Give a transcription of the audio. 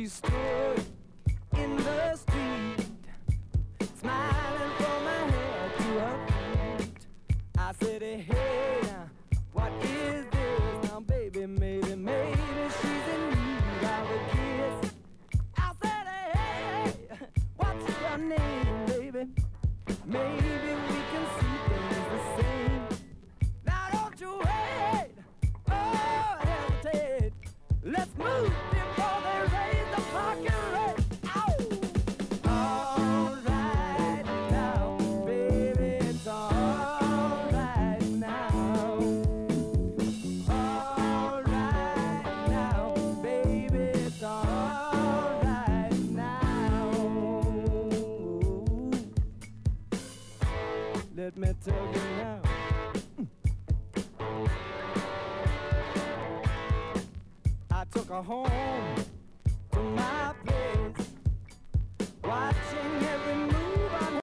She stood in the street, smiling from her head to her feet. I said, hey, now, what is this? Now, baby, maybe she's in need of a kiss. I said, hey, what's your name, baby? Maybe we can see things the same. Now, don't you wait, oh, hesitate. Let's move before they raise the parking rate. All right now, baby, it's all right now. All right now, baby, it's all right now. Let me tell you now. I took her home to my